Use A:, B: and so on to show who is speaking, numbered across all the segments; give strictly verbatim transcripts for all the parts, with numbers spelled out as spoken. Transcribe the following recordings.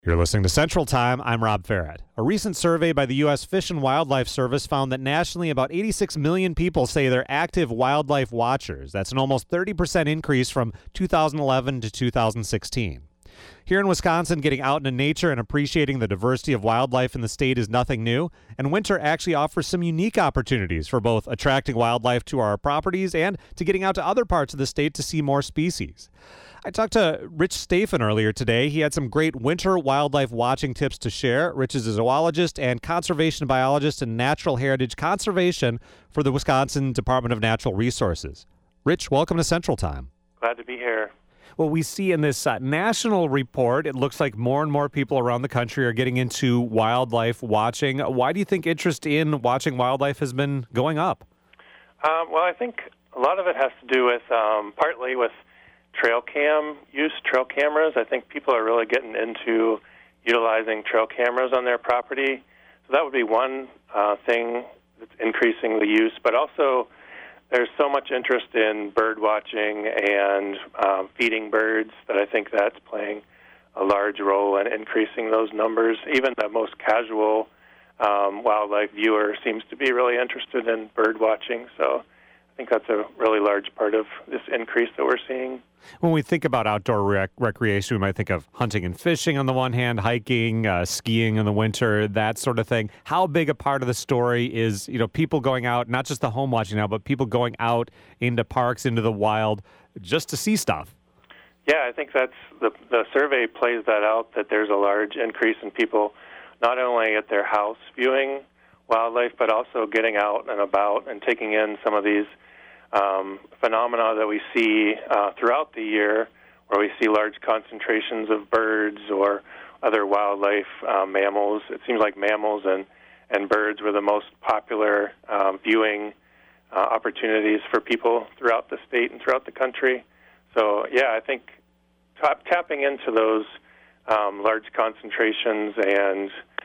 A: You're listening to Central Time. I'm Rob Farrett. A recent survey by the U S Fish and Wildlife Service found that nationally about eighty-six million people say they're active wildlife watchers. That's an almost thirty percent increase from two thousand eleven to two thousand sixteen. Here in Wisconsin, getting out into nature and appreciating the diversity of wildlife in the state is nothing new, and winter actually offers some unique opportunities for both attracting wildlife to our properties and to getting out to other parts of the state to see more species. I talked to Rich Stephan earlier today. He had some great winter wildlife watching tips to share. Rich is a zoologist and conservation biologist in natural heritage conservation for the Wisconsin Department of Natural Resources. Rich, welcome to Central Time.
B: Glad to be here.
A: Well, we see in this uh, national report, it looks like more and more people around the country are getting into wildlife watching. Why do you think interest in watching wildlife has been going up?
B: Um, well, I think a lot of it has to do with um, partly with trail cam use, trail cameras. I think people are really getting into utilizing trail cameras on their property. So that would be one uh, thing that's increasing the use. But also there's so much interest in bird watching and um, feeding birds that I think that's playing a large role in increasing those numbers. Even the most casual um, wildlife viewer seems to be really interested in bird watching. So I think that's a really large part of this increase that we're seeing.
A: When we think about outdoor rec- recreation, we might think of hunting and fishing on the one hand, hiking, uh, skiing in the winter, that sort of thing. How big a part of the story is, you know, people going out, not just the home watching now, but people going out into parks, into the wild, just to see stuff?
B: Yeah, I think that's the the survey plays that out, that there's a large increase in people not only at their house viewing wildlife, but also getting out and about and taking in some of these um, phenomena that we see uh, throughout the year, where we see large concentrations of birds or other wildlife, uh, mammals. It seems like mammals and, and birds were the most popular um, viewing uh, opportunities for people throughout the state and throughout the country. So, yeah, I think tap, tapping into those um, large concentrations and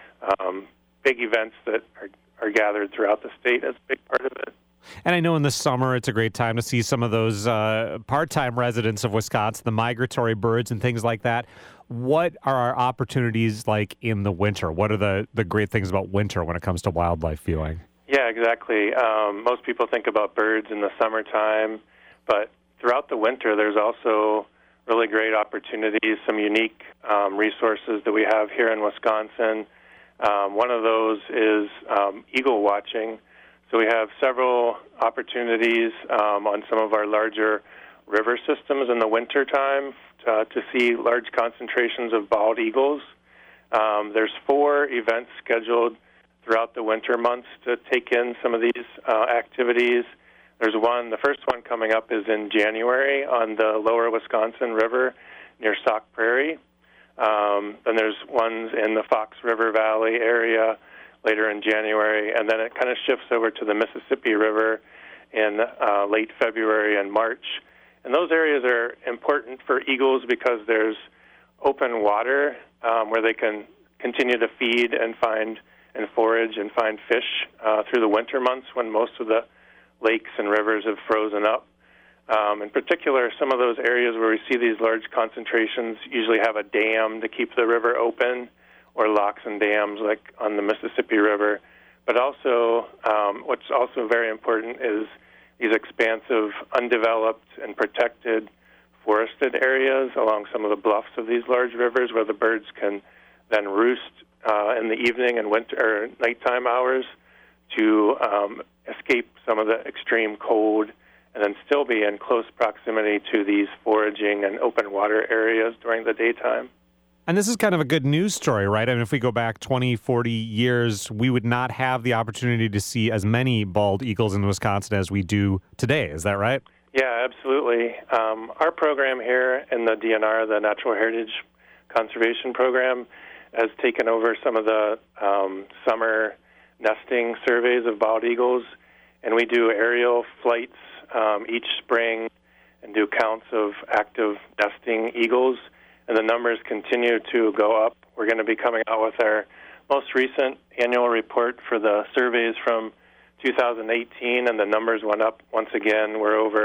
B: um, big events that are, are gathered throughout the state is a big part of it.
A: And I know in the summer it's a great time to see some of those uh, part-time residents of Wisconsin, the migratory birds and things like that. What are our opportunities like in the winter? What are the, the great things about winter when it comes to wildlife viewing?
B: Yeah, exactly. Um, most people think about birds in the summertime, but throughout the winter there's also really great opportunities, some unique um, resources that we have here in Wisconsin. Um, one of those is um, eagle watching. So we have several opportunities um, on some of our larger river systems in the wintertime to, to see large concentrations of bald eagles. Um, there's four events scheduled throughout the winter months to take in some of these uh, activities. There's one, the first one coming up is in January on the lower Wisconsin River near Sauk Prairie. Um, then there's ones in the Fox River Valley area later in January, and then it kind of shifts over to the Mississippi River in uh, late February and March. And those areas are important for eagles because there's open water um, where they can continue to feed and find and forage and find fish uh, through the winter months when most of the lakes and rivers have frozen up. Um, in particular, some of those areas where we see these large concentrations usually have a dam to keep the river open, or locks and dams like on the Mississippi River. But also, um, what's also very important is these expansive, undeveloped and protected forested areas along some of the bluffs of these large rivers where the birds can then roost uh, in the evening and winter or nighttime hours to um, escape some of the extreme cold and then still be in close proximity to these foraging and open water areas during the daytime.
A: And this is kind of a good news story, right? I mean, if we go back twenty, forty years, we would not have the opportunity to see as many bald eagles in Wisconsin as we do today. Is that right?
B: Yeah, absolutely. Um, our program here in the D N R, the Natural Heritage Conservation Program, has taken over some of the um, summer nesting surveys of bald eagles, and we do aerial flights um, each spring and do counts of active nesting eagles. And the numbers continue to go up. We're going to be coming out with our most recent annual report for the surveys from two thousand eighteen, and the numbers went up once again. We're over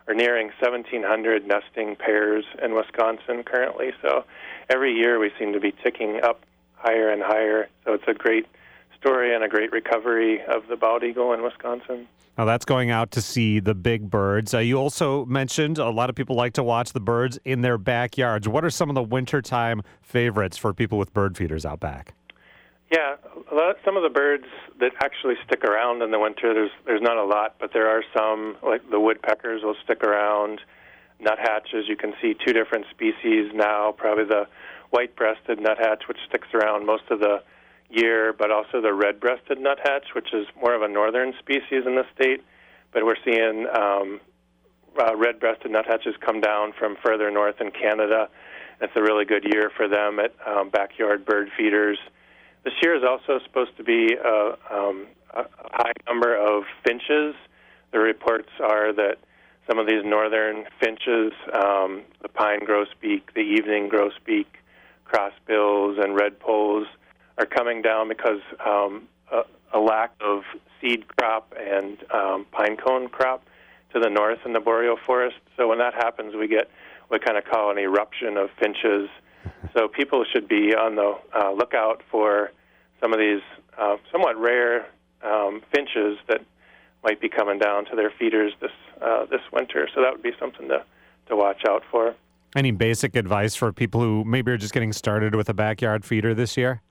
B: are nearing seventeen hundred nesting pairs in Wisconsin currently. So every year we seem to be ticking up higher and higher. So it's a great story and a great recovery of the bald eagle in Wisconsin.
A: Now that's going out to see the big birds. Uh, you also mentioned a lot of people like to watch the birds in their backyards. What are some of the wintertime favorites for people with bird feeders out back?
B: Yeah, a lot, some of the birds that actually stick around in the winter, there's there's not a lot, but there are some, like the woodpeckers will stick around. Nuthatches, you can see two different species now, probably the white-breasted nuthatch, which sticks around most of the year, but also the red-breasted nuthatch, which is more of a northern species in the state. But we're seeing um, uh, red-breasted nuthatches come down from further north in Canada. It's a really good year for them at um, backyard bird feeders. This year is also supposed to be a, um, a high number of finches. The reports are that some of these northern finches, um, the pine grosbeak, the evening grosbeak, crossbills, and redpolls, are coming down because um, a, a lack of seed crop and um, pine cone crop to the north in the boreal forest. So when that happens, we get what we kind of call an eruption of finches. So people should be on the uh, lookout for some of these uh, somewhat rare um, finches that might be coming down to their feeders this uh, this winter. So that would be something to, to watch out for.
A: Any basic advice for people who maybe are just getting started with a backyard feeder this year?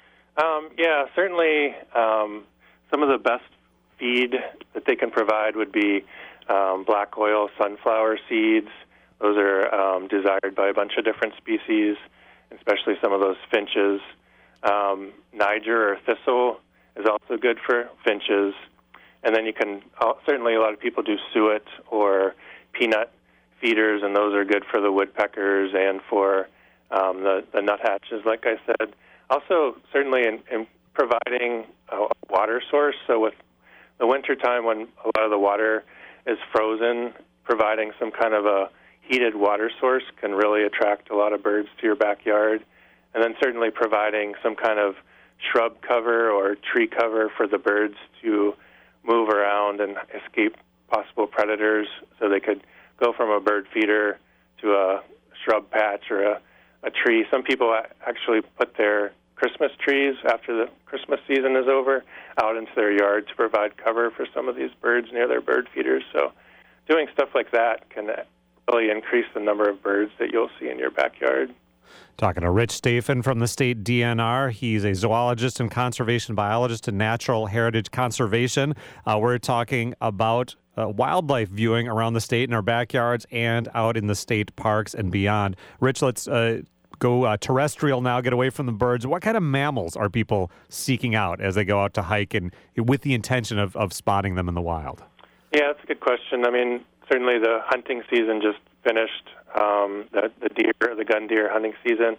B: Um, yeah, certainly um, some of the best feed that they can provide would be um, black oil sunflower seeds. Those are um, desired by a bunch of different species, especially some of those finches. Um, Niger or thistle is also good for finches. And then you can, uh, certainly a lot of people do suet or peanut feeders, and those are good for the woodpeckers and for um, the, the nuthatches, like I said. Also, certainly in, in providing a water source. So with the wintertime when a lot of the water is frozen, providing some kind of a heated water source can really attract a lot of birds to your backyard. And then certainly providing some kind of shrub cover or tree cover for the birds to move around and escape possible predators, so they could go from a bird feeder to a shrub patch or a, a tree. Some people actually put their Christmas trees after the Christmas season is over out into their yard to provide cover for some of these birds near their bird feeders. So doing stuff like that can really increase the number of birds that you'll see in your backyard.
A: Talking to Rich Stephen from the state D N R. He's a zoologist and conservation biologist in natural heritage conservation. Uh, we're talking about uh, wildlife viewing around the state in our backyards and out in the state parks and beyond. Rich, let's uh, go uh, terrestrial now, get away from the birds. What kind of mammals are people seeking out as they go out to hike and with the intention of, of spotting them in the wild?
B: Yeah, that's a good question. I mean, certainly the hunting season just finished, um, the, the deer, the gun deer hunting season.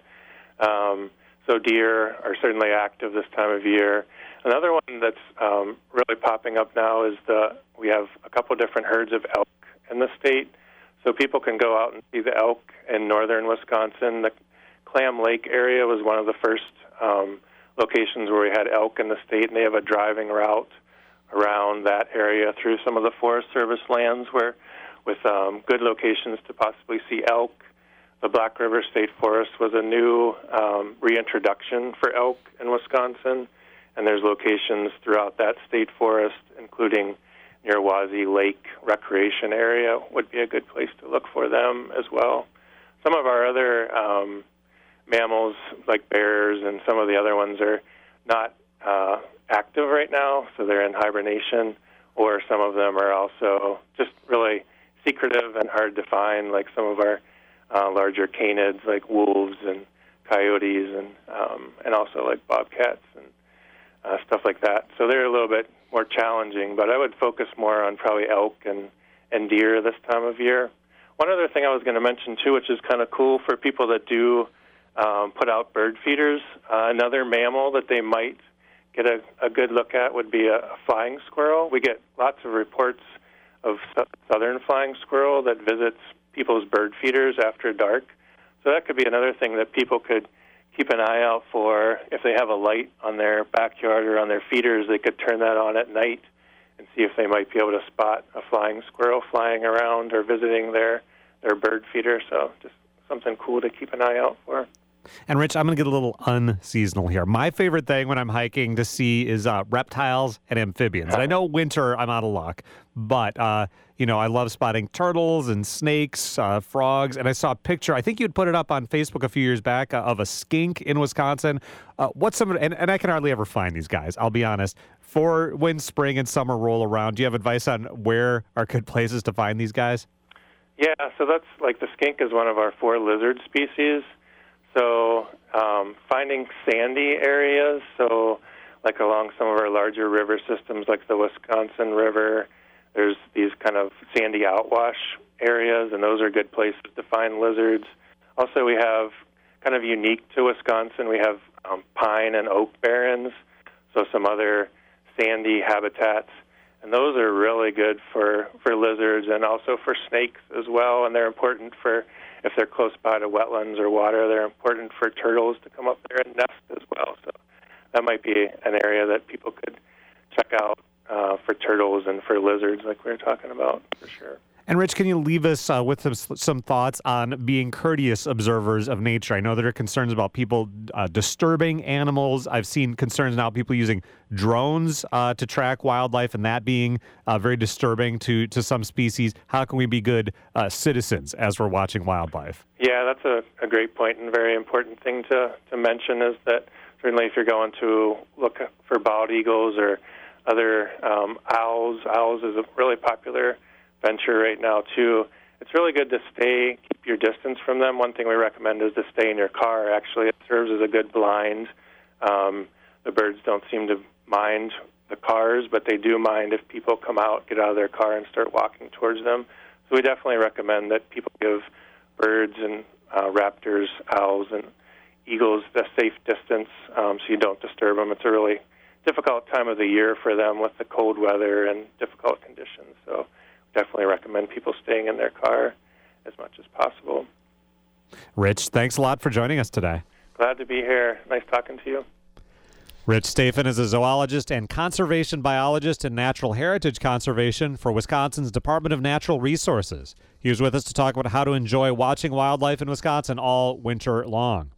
B: Um, so deer are certainly active this time of year. Another one that's um, really popping up now is the we have a couple different herds of elk in the state. So people can go out and see the elk in northern Wisconsin. The Clam Lake area was one of the first um, locations where we had elk in the state, and they have a driving route around that area through some of the Forest Service lands where with um, good locations to possibly see elk. The Black River State Forest was a new um, reintroduction for elk in Wisconsin, and there's locations throughout that state forest, including near Wazee Lake Recreation Area would be a good place to look for them as well. Some of our other um, mammals, like bears and some of the other ones, are not uh, active right now, so they're in hibernation, or some of them are also just really secretive and hard to find, like some of our uh, larger canids, like wolves and coyotes, and um, and also like bobcats and uh, stuff like that. So they're a little bit more challenging, but I would focus more on probably elk and, and deer this time of year. One other thing I was going to mention, too, which is kind of cool for people that do um, put out bird feeders, uh, another mammal that they might get a, a good look at would be a, a flying squirrel. We get lots of reports of southern flying squirrel that visits people's bird feeders after dark. So that could be another thing that people could keep an eye out for. If they have a light on their backyard or on their feeders, they could turn that on at night and and see if they might be able to spot a flying squirrel flying around or visiting their, their bird feeder. So just something cool to keep an eye out for.
A: And Rich, I'm going to get a little unseasonal here. My favorite thing when I'm hiking to see is uh, reptiles and amphibians. And I know winter, I'm out of luck, but uh, you know, I love spotting turtles and snakes, uh, frogs. And I saw a picture. I think you'd put it up on Facebook a few years back uh, of a skink in Wisconsin. Uh, what's some? And, and I can hardly ever find these guys. I'll be honest. For when spring and summer roll around, do you have advice on where are good places to find these guys?
B: Yeah, so that's like the skink is one of our four lizard species. So um, finding sandy areas, so like along some of our larger river systems like the Wisconsin River, there's these kind of sandy outwash areas, and those are good places to find lizards. Also, we have kind of unique to Wisconsin, we have um, pine and oak barrens, so some other sandy habitats. And those are really good for, for lizards and also for snakes as well, and they're important for if they're close by to wetlands or water, they're important for turtles to come up there and nest as well. So that might be an area that people could check out uh, for turtles and for lizards like we were talking about, for sure.
A: And Rich, can you leave us uh, with some, some thoughts on being courteous observers of nature? I know there are concerns about people uh, disturbing animals. I've seen concerns now people using drones uh, to track wildlife, and that being uh, very disturbing to, to some species. How can we be good uh, citizens as we're watching wildlife?
B: Yeah, that's a, a great point and very important thing to, to mention is that certainly if you're going to look for bald eagles or other um, owls, owls is a really popular venture right now too. It's really good to stay, keep your distance from them. One thing we recommend is to stay in your car. Actually, it serves as a good blind. Um, the birds don't seem to mind the cars, but they do mind if people come out, get out of their car, and start walking towards them. So we definitely recommend that people give birds and uh, raptors, owls, and eagles a safe distance um, so you don't disturb them. It's a really difficult time of the year for them with the cold weather and difficult conditions. So definitely recommend people staying in their car as much as possible.
A: Rich, thanks a lot for joining us today.
B: Glad to be here. Nice talking to you.
A: Rich Stephan is a zoologist and conservation biologist in natural heritage conservation for Wisconsin's Department of Natural Resources. He was with us to talk about how to enjoy watching wildlife in Wisconsin all winter long.